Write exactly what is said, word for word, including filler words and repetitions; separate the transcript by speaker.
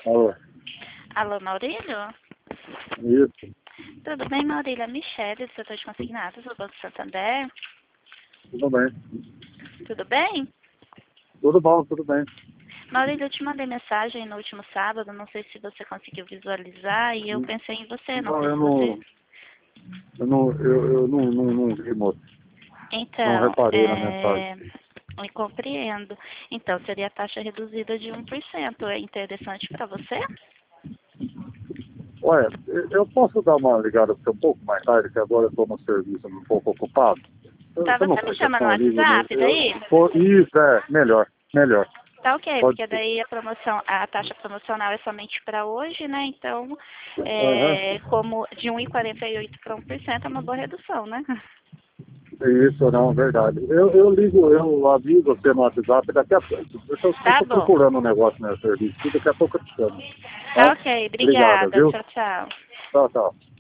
Speaker 1: Alô,
Speaker 2: Alô, Maurílio?
Speaker 1: isso,
Speaker 2: Tudo bem, Maurílio? É Michele, do setor de consignados do Banco Santander.
Speaker 1: tudo bem.
Speaker 2: Tudo bem?
Speaker 1: Tudo bom, tudo bem.
Speaker 2: Maurílio, eu te mandei mensagem no último sábado, não sei se você conseguiu visualizar, e eu pensei em você, não
Speaker 1: Não,
Speaker 2: sei
Speaker 1: eu
Speaker 2: se
Speaker 1: não,
Speaker 2: você...
Speaker 1: eu não, eu, eu não, não, não vi, moço. Não
Speaker 2: Então,
Speaker 1: reparei na mensagem.
Speaker 2: é... eu compreendo. Então, seria a taxa reduzida de um por cento. É interessante para você?
Speaker 1: Olha, eu posso dar uma ligada para você um pouco mais tarde, que agora eu estou no serviço um pouco ocupado. Eu-
Speaker 2: Tá,
Speaker 1: Você não
Speaker 2: você me
Speaker 1: faz
Speaker 2: chama no
Speaker 1: questão, eu ligo, né?
Speaker 2: WhatsApp
Speaker 1: Eu,
Speaker 2: daí?
Speaker 1: pô, isso, é, melhor, melhor.
Speaker 2: Tá ok,
Speaker 1: Pode
Speaker 2: porque
Speaker 1: ser.
Speaker 2: daí a promoção, a taxa promocional é somente para hoje, né? Então,
Speaker 1: Aham.
Speaker 2: é, como de um vírgula quarenta e oito para um por cento é uma boa redução, né?
Speaker 1: Isso, não, verdade. Eu, eu ligo, eu aviso você no WhatsApp daqui a pouco. Eu
Speaker 2: Tá
Speaker 1: estou
Speaker 2: bom.
Speaker 1: procurando um negócio no serviço, daqui a pouco eu te chamo.
Speaker 2: Tá
Speaker 1: Tá?
Speaker 2: ok,
Speaker 1: Obrigado,
Speaker 2: obrigada.
Speaker 1: viu?
Speaker 2: Tchau, tchau.
Speaker 1: Tchau, tchau.